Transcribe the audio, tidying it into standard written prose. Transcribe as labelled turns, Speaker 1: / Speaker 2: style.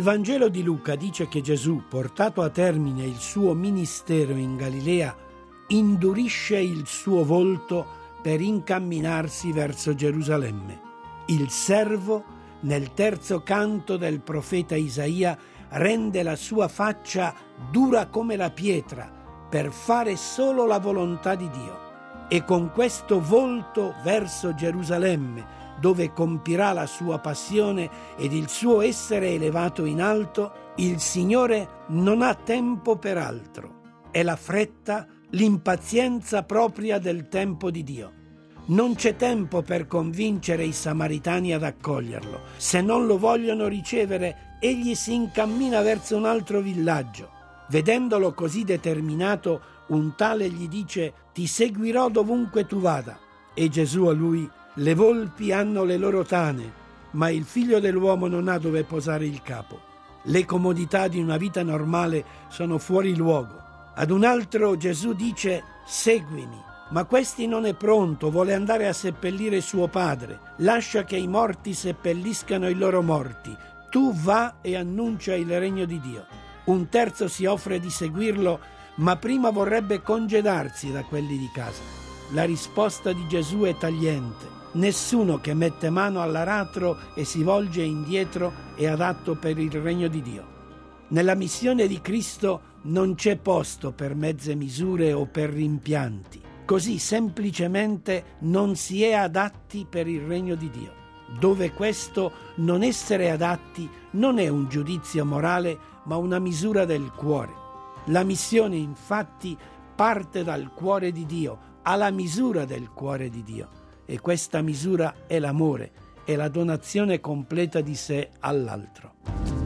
Speaker 1: Il Vangelo di Luca dice che Gesù, portato a termine il suo ministero in Galilea, indurisce il suo volto per incamminarsi verso Gerusalemme. Il servo, nel terzo canto del profeta Isaia, rende la sua faccia dura come la pietra per fare solo la volontà di Dio. E con questo volto verso Gerusalemme, dove compirà la sua passione ed il suo essere elevato in alto, il Signore non ha tempo per altro. È la fretta, l'impazienza propria del tempo di Dio. Non c'è tempo per convincere i samaritani ad accoglierlo. Se non lo vogliono ricevere, egli si incammina verso un altro villaggio. Vedendolo così determinato, un tale gli dice: «Ti seguirò dovunque tu vada». E Gesù a lui: «Le volpi hanno le loro tane, ma il figlio dell'uomo non ha dove posare il capo». Le comodità di una vita normale sono fuori luogo. Ad un altro Gesù dice: «Seguimi». Ma questi non è pronto, vuole andare a seppellire suo padre. Lascia che i morti seppelliscano i loro morti. Tu va e annuncia il regno di Dio. Un terzo si offre di seguirlo, ma prima vorrebbe congedarsi da quelli di casa. La risposta di Gesù è tagliente. Nessuno che mette mano all'aratro e si volge indietro è adatto per il regno di Dio. Nella missione di Cristo non c'è posto per mezze misure o per rimpianti. Così semplicemente non si è adatti per il regno di Dio, dove questo non essere adatti non è un giudizio morale, ma una misura del cuore. La missione, infatti, parte dal cuore di Dio, alla misura del cuore di Dio, e questa misura è l'amore, è la donazione completa di sé all'altro.